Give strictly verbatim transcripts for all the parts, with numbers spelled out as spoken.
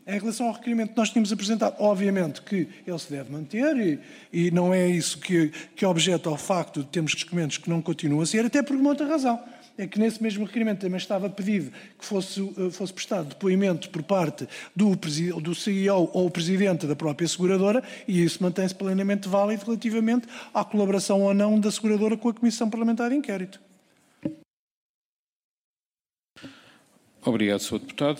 Em relação ao requerimento que nós tínhamos apresentado, obviamente que ele se deve manter e, e não é isso que, que objeta ao facto de termos documentos que não continuam a ser, até por uma outra razão. É que nesse mesmo requerimento também estava pedido que fosse, fosse prestado depoimento por parte do, do C E O ou Presidente da própria seguradora e isso mantém-se plenamente válido relativamente à colaboração ou não da seguradora com a Comissão Parlamentar de Inquérito. Obrigado, senhor Deputado.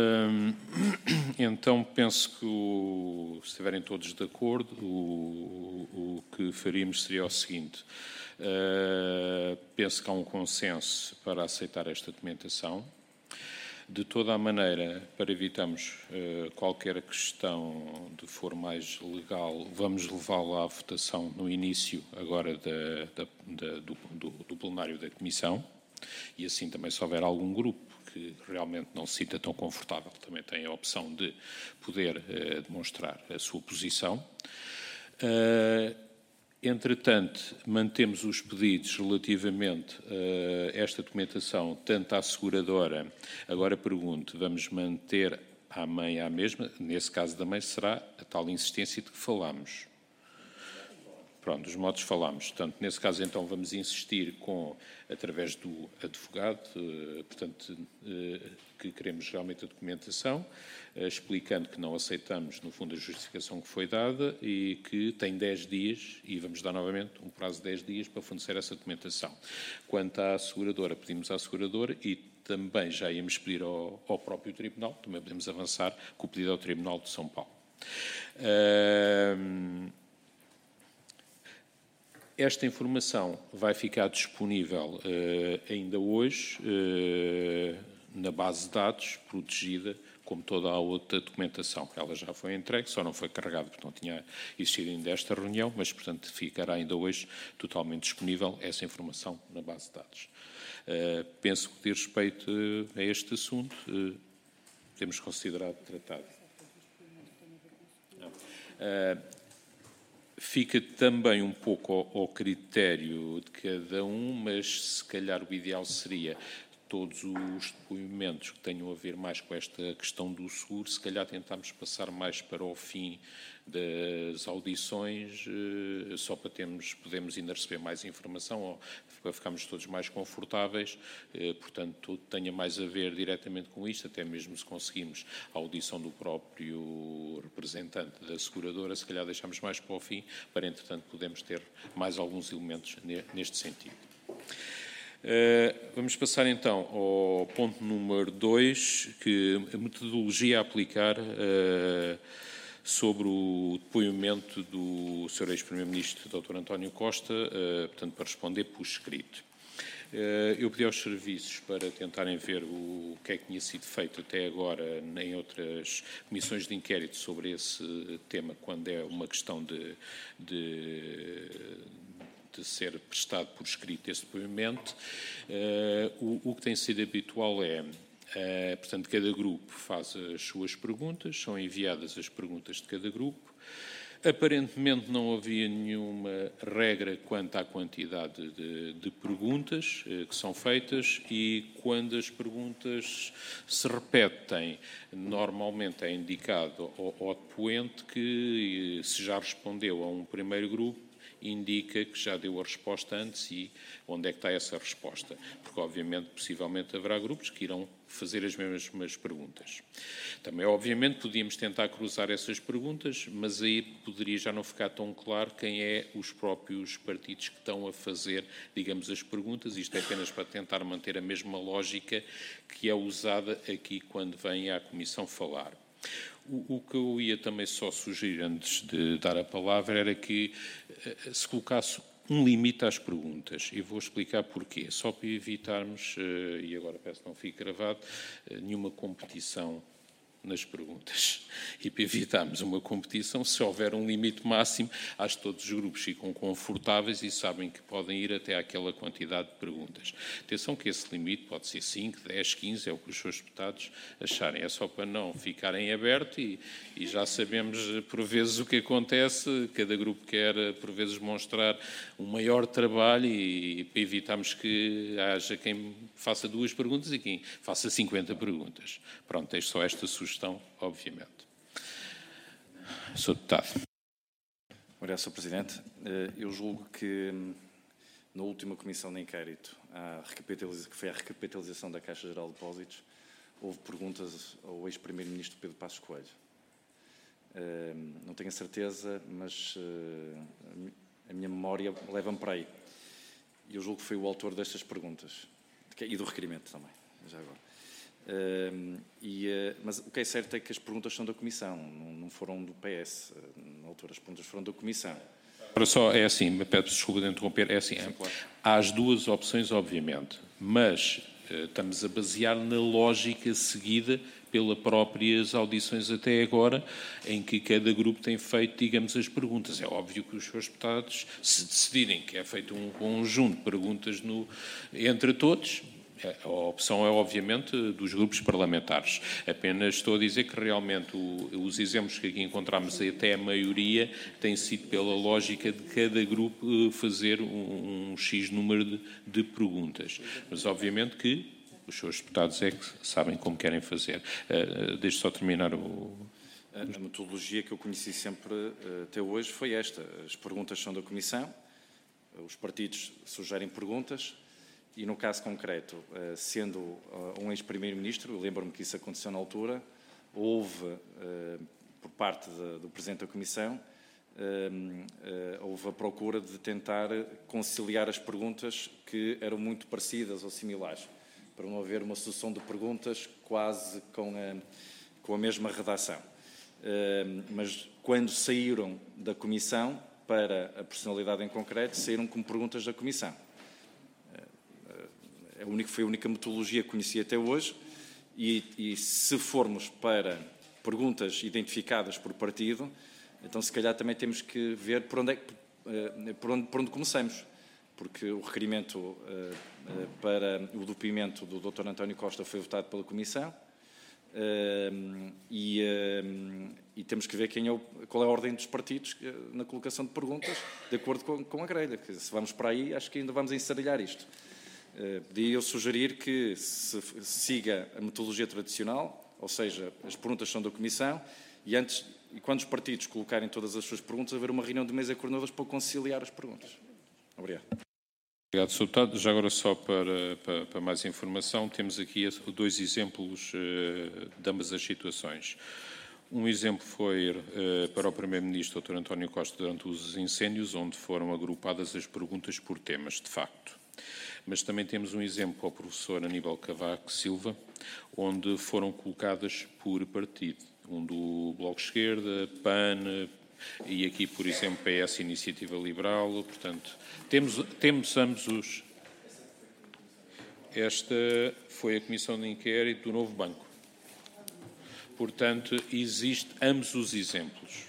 Então, penso que, o, se estiverem todos de acordo, o, o que faríamos seria o seguinte. Uh, penso que há um consenso para aceitar esta documentação. De toda a maneira, para evitarmos uh, qualquer questão de for mais legal, vamos levá-la à votação no início agora da, da, da, do, do, do plenário da Comissão e assim também se houver algum grupo que realmente não se sinta tão confortável, também tem a opção de poder uh, demonstrar a sua posição. Uh, entretanto, mantemos os pedidos relativamente a esta documentação, tanto à seguradora, agora pergunto, vamos manter à mãe à mesma, nesse caso da mãe será a tal insistência de que falámos. Pronto, os modos falámos. Portanto, nesse caso, então, vamos insistir com, através do advogado, eh, portanto, eh, que queremos realmente a documentação, eh, explicando que não aceitamos, no fundo, a justificação que foi dada e que tem dez dias, e vamos dar novamente um prazo de dez dias para fornecer essa documentação. Quanto à seguradora, pedimos à seguradora e também já íamos pedir ao, ao próprio Tribunal, também podemos avançar com o pedido ao Tribunal de São Paulo. Uh, Esta informação vai ficar disponível uh, ainda hoje uh, na base de dados, protegida, como toda a outra documentação. Ela já foi entregue, só não foi carregada, porque não tinha existido ainda esta reunião, mas, portanto, ficará ainda hoje totalmente disponível essa informação na base de dados. Uh, penso que, de respeito uh, a este assunto, uh, temos considerado tratado. Não. Uh, Fica também um pouco ao, ao critério de cada um, mas se calhar o ideal seria todos os depoimentos que tenham a ver mais com esta questão do seguro, se calhar tentarmos passar mais para o fim das audições, só para termos, podermos ainda receber mais informação, ou para ficarmos todos mais confortáveis, portanto, tudo tenha mais a ver diretamente com isto, até mesmo se conseguimos a audição do próprio representante da seguradora, se calhar deixamos mais para o fim, para, entretanto, podermos ter mais alguns elementos neste sentido. Uh, vamos passar então ao ponto número dois, que a metodologia a aplicar uh, sobre o depoimento do senhor ex-primeiro-ministro doutor António Costa, uh, portanto, para responder por escrito. Uh, eu pedi aos serviços para tentarem ver o que é que tinha sido feito até agora em outras comissões de inquérito sobre esse tema, quando é uma questão de... de de ser prestado por escrito esse depoimento. Uh, o, o que tem sido habitual é, uh, portanto, cada grupo faz as suas perguntas, são enviadas as perguntas de cada grupo. Aparentemente não havia nenhuma regra quanto à quantidade de, de perguntas uh, que são feitas e quando as perguntas se repetem, normalmente é indicado ao, ao depoente que se já respondeu a um primeiro grupo, indica que já deu a resposta antes e onde é que está essa resposta. Porque, obviamente, possivelmente haverá grupos que irão fazer as mesmas perguntas. Também, obviamente, podíamos tentar cruzar essas perguntas, mas aí poderia já não ficar tão claro quem é os próprios partidos que estão a fazer, digamos, as perguntas. Isto é apenas para tentar manter a mesma lógica que é usada aqui quando vem à Comissão falar. O, o que eu ia também só sugerir, antes de dar a palavra, era que uh, se colocasse um limite às perguntas. E vou explicar porquê. Só para evitarmos, uh, e agora peço que não fique gravado, uh, nenhuma competição nas perguntas. E para evitarmos uma competição, se houver um limite máximo, acho que todos os grupos ficam confortáveis e sabem que podem ir até àquela quantidade de perguntas. Atenção que esse limite pode ser cinco, dez, quinze, é o que os seus deputados acharem. É só para não ficarem abertos e, e já sabemos, por vezes, o que acontece. Cada grupo quer, por vezes, mostrar um maior trabalho e, e para evitarmos que haja quem faça duas perguntas e quem faça cinquenta perguntas. Pronto, deixo só esta sugestão. sugestão, obviamente. senhor Deputado. Obrigado, senhor Presidente. Eu julgo que na última comissão de inquérito, que foi a recapitalização da Caixa Geral de Depósitos, houve perguntas ao ex-primeiro-ministro Pedro Passos Coelho. Não tenho a certeza, mas a minha memória leva-me para aí. Eu julgo que foi o autor destas perguntas e do requerimento também, já agora. Uh, e, uh, mas o que é certo é que as perguntas são da Comissão, não, não foram do P S. Na altura as perguntas foram da Comissão. Para só, é assim, me peço desculpa de interromper, é assim, Sim, claro. Há as duas opções, obviamente, mas uh, estamos a basear na lógica seguida pelas próprias audições até agora, em que cada grupo tem feito, digamos, as perguntas. É óbvio que os seus deputados, se decidirem que é feito um conjunto de perguntas no, entre todos, a opção é, obviamente, dos grupos parlamentares. Apenas estou a dizer que, realmente, o, os exemplos que aqui encontramos, até a maioria, têm sido pela lógica de cada grupo fazer um, um X número de, de perguntas. Mas, obviamente, que os seus deputados é que sabem como querem fazer. Uh, deixe só terminar o... A, a metodologia que eu conheci sempre uh, até hoje foi esta. As perguntas são da Comissão, os partidos sugerem perguntas, e no caso concreto, sendo um ex-primeiro-ministro, eu lembro-me que isso aconteceu na altura, houve, por parte do Presidente da Comissão, houve a procura de tentar conciliar as perguntas que eram muito parecidas ou similares, para não haver uma sucessão de perguntas quase com a, com a mesma redação. Mas quando saíram da Comissão para a personalidade em concreto, saíram como perguntas da Comissão. A única, foi a única metodologia que conheci até hoje e, e se formos para perguntas identificadas por partido, então se calhar também temos que ver por onde, é, por onde, por onde começamos, porque o requerimento para o depoimento do doutor António Costa foi votado pela Comissão e, e temos que ver quem é o, qual é a ordem dos partidos na colocação de perguntas, de acordo com, com a grelha. Se vamos para aí, acho que ainda vamos ensaralhar isto. Podia eu sugerir que se siga a metodologia tradicional, ou seja, as perguntas são da Comissão, e, antes, e quando os partidos colocarem todas as suas perguntas, haver uma reunião de mesa de coordenadores para conciliar as perguntas. Obrigado. Obrigado, senhor Deputado. Já agora, só para, para, para mais informação, temos aqui dois exemplos uh, de ambas as situações. Um exemplo foi uh, para o Primeiro-Ministro, doutor António Costa, durante os incêndios, onde foram agrupadas as perguntas por temas, de facto. Mas também temos um exemplo ao professor Aníbal Cavaco Silva, onde foram colocadas por partido. Um do Bloco de Esquerda, P A N, e aqui, por exemplo, P S, Iniciativa Liberal. Portanto, temos, temos ambos os... Esta foi a Comissão de Inquérito do Novo Banco. Portanto, existe ambos os exemplos.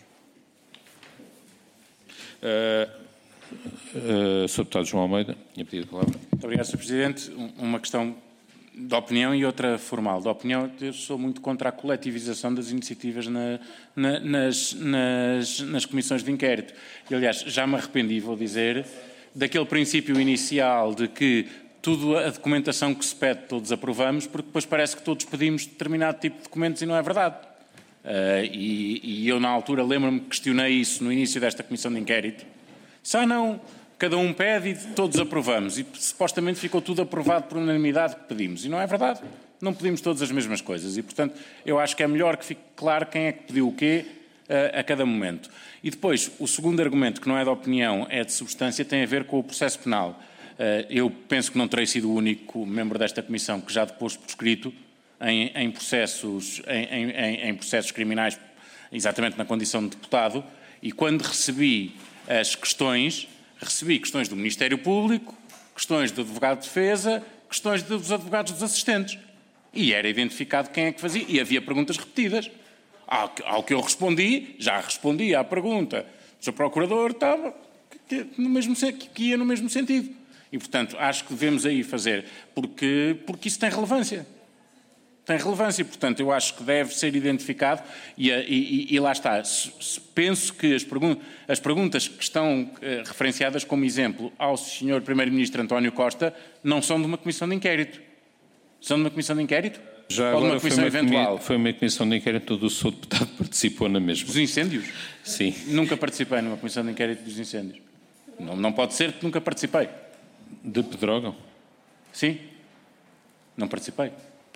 Uh, Uh, senhor Deputado João Almeida, tinha pedido a palavra. Muito obrigado, senhor Presidente. Uma questão de opinião e outra formal. De opinião, eu sou muito contra a coletivização das iniciativas na, na, nas, nas, nas comissões de inquérito. E, aliás, já me arrependi, vou dizer, daquele princípio inicial de que tudo a documentação que se pede todos aprovamos, porque depois parece que todos pedimos determinado tipo de documentos e não é verdade. Uh, e, e eu, na altura, lembro-me que questionei isso no início desta comissão de inquérito. Só não, cada um pede e todos aprovamos. E supostamente ficou tudo aprovado por unanimidade que pedimos. E não é verdade. Não pedimos todas as mesmas coisas. E, portanto, eu acho que é melhor que fique claro quem é que pediu o quê uh, a cada momento. E depois, o segundo argumento, que não é de opinião, é de substância, tem a ver com o processo penal. Uh, eu penso que não terei sido o único membro desta comissão que já depôs por escrito em, em, processos, em, em, em processos criminais, exatamente na condição de deputado, e quando recebi as questões, recebi questões do Ministério Público, questões do advogado de defesa, questões dos advogados dos assistentes. E era identificado quem é que fazia. E havia perguntas repetidas. Ao que, ao que eu respondi, já respondi à pergunta do seu Procurador, estava que, no mesmo, que ia no mesmo sentido. E, portanto, acho que devemos aí fazer, porque, porque isso tem relevância. Tem relevância, portanto, eu acho que deve ser identificado e, e, e lá está. Penso que as, pergun as perguntas que estão uh, referenciadas como exemplo ao senhor Primeiro-Ministro António Costa não são de uma comissão de inquérito. São de uma comissão de inquérito? Já ou de uma agora foi comissão uma, eventual? Foi uma comissão de inquérito onde o senhor deputado participou na mesma. Dos incêndios? Sim. Nunca participei numa comissão de inquérito dos incêndios. Não, não pode ser que nunca participei. De Pedrógão? Sim. Não participei.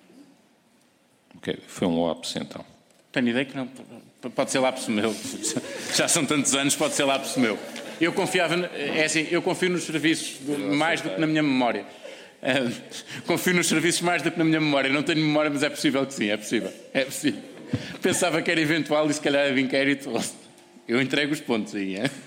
Ok, foi um lápis então. Tenho ideia que não. Pode ser lápis meu. Já são tantos anos, pode ser lápis meu. Eu confiava. É assim, eu confio nos serviços do, mais do que na minha memória. Uh, confio nos serviços mais do que na minha memória. Não tenho memória, mas é possível que sim, é possível. É possível. Pensava que era eventual e se calhar era inquérito. Eu entrego os pontos aí, é?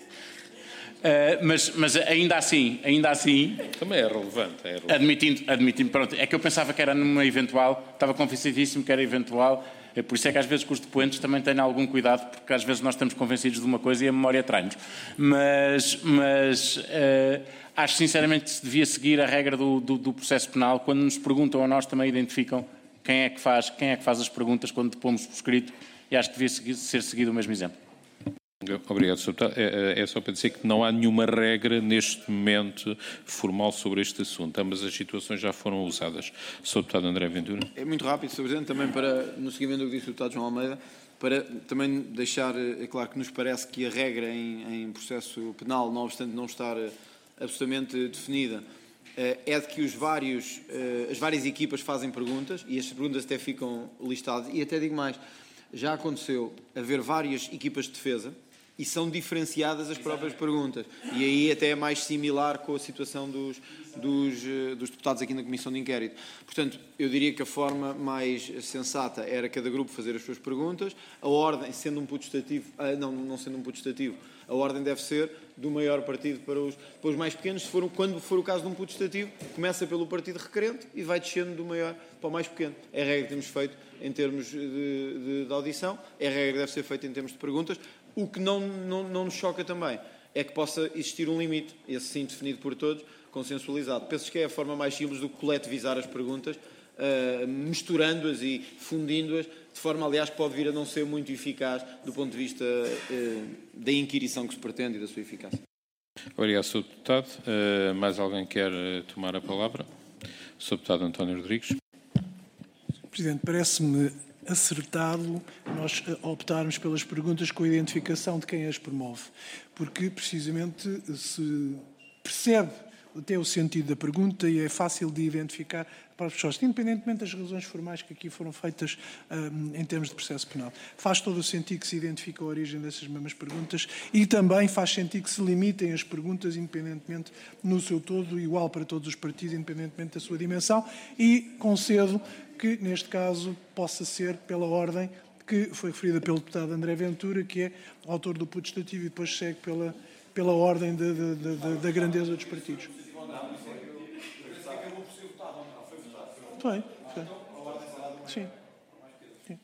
Uh, mas, mas ainda assim, ainda assim... Também é relevante. É relevante. Admitindo, admitindo, pronto, é que eu pensava que era numa eventual, estava convencidíssimo que era eventual, é por isso é que às vezes com os depoentes também tenho algum cuidado, porque às vezes nós estamos convencidos de uma coisa e a memória trai-nos. Mas, mas uh, acho sinceramente que se devia seguir a regra do, do, do processo penal. Quando nos perguntam a nós também identificam quem é que faz, quem é que faz as perguntas quando depomos por escrito, e acho que devia seguir, ser seguido o mesmo exemplo. Obrigado, senhor Deputado. É, é só para dizer que não há nenhuma regra neste momento formal sobre este assunto. Ambas as situações já foram usadas. senhor Deputado André Ventura. É muito rápido, senhor Presidente, também para, no seguimento do que disse o Deputado João Almeida, para também deixar, é claro que nos parece que a regra em, em processo penal, não obstante não estar absolutamente definida, é de que os vários, as várias equipas fazem perguntas e as perguntas até ficam listadas, e até digo mais, já aconteceu haver várias equipas de defesa e são diferenciadas as próprias perguntas. E aí até é mais similar com a situação dos, dos, dos deputados aqui na Comissão de Inquérito. Portanto, eu diria que a forma mais sensata era cada grupo fazer as suas perguntas. A ordem, sendo um putestativo, não, não sendo um putestativo, a ordem deve ser do maior partido para os, para os mais pequenos. Se for, quando for o caso de um putestativo, começa pelo partido requerente e vai descendo do maior para o mais pequeno. É a regra que temos feito em termos de, de, de audição, é a regra que deve ser feita em termos de perguntas. O que não, não, não nos choca também é que possa existir um limite, esse sim definido por todos, consensualizado. Penso que é a forma mais simples do que coletivizar as perguntas, uh, misturando-as e fundindo-as, de forma, aliás, que pode vir a não ser muito eficaz do ponto de vista uh, da inquirição que se pretende e da sua eficácia. Obrigado, senhor Deputado. Uh, mais alguém quer uh, tomar a palavra? senhor Deputado António Rodrigues. Presidente, parece-me acertado nós optarmos pelas perguntas com a identificação de quem as promove, porque precisamente se percebe até o sentido da pergunta e é fácil de identificar para as pessoas, independentemente das razões formais que aqui foram feitas um, em termos de processo penal. Faz todo o sentido que se identifique a origem dessas mesmas perguntas e também faz sentido que se limitem as perguntas independentemente no seu todo, igual para todos os partidos, independentemente da sua dimensão, e concedo que, neste caso, possa ser pela ordem que foi referida pelo deputado André Ventura, que é autor do putestativo, e depois segue pela, pela ordem de, de, de, de, da grandeza dos partidos. Foi, foi. Sim. Sim.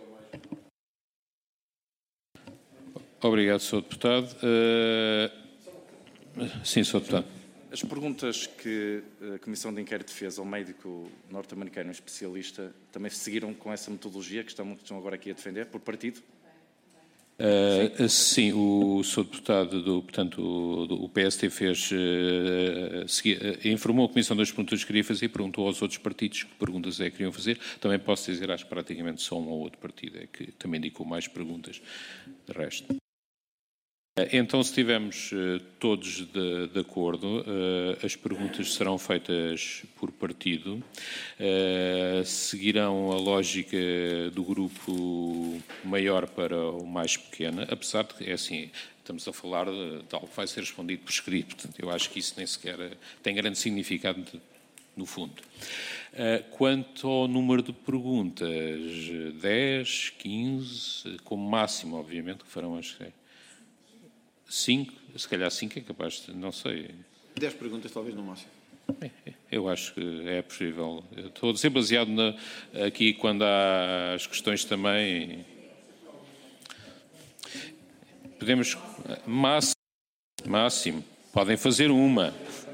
Obrigado, senhor Deputado. Uh... Sim, senhor Deputado. As perguntas que a Comissão de Inquérito fez ao médico norte-americano especialista também seguiram com essa metodologia que estão, que estão agora aqui a defender, por partido? Uh, sim, o senhor Deputado, do, portanto, o, o P S T fez, uh, segui, uh, informou a Comissão das perguntas que queria fazer e perguntou aos outros partidos que perguntas é que queriam fazer. Também posso dizer, acho que praticamente só um ou outro partido é que também indicou mais perguntas. De resto. Então, se estivermos uh, todos de, de acordo, uh, as perguntas serão feitas por partido, uh, seguirão a lógica do grupo maior para o mais pequeno, apesar de que, é assim, estamos a falar de, de algo que vai ser respondido por escrito, portanto, eu acho que isso nem sequer tem grande significado de, no fundo. Uh, quanto ao número de perguntas, dez, quinze, como máximo, obviamente, que farão as... Cinco, se calhar cinco é capaz de, não sei. Dez perguntas, talvez, no máximo. Eu acho que é possível. Estou a dizer baseado na, aqui quando há as questões também. Podemos, máximo, máximo, podem fazer uma.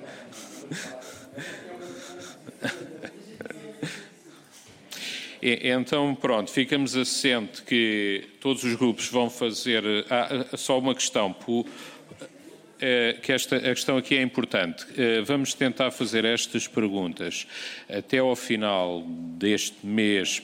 Então, pronto, ficamos assente que todos os grupos vão fazer... Ah, só uma questão. que esta, a questão aqui é importante. Vamos tentar fazer estas perguntas até ao final deste mês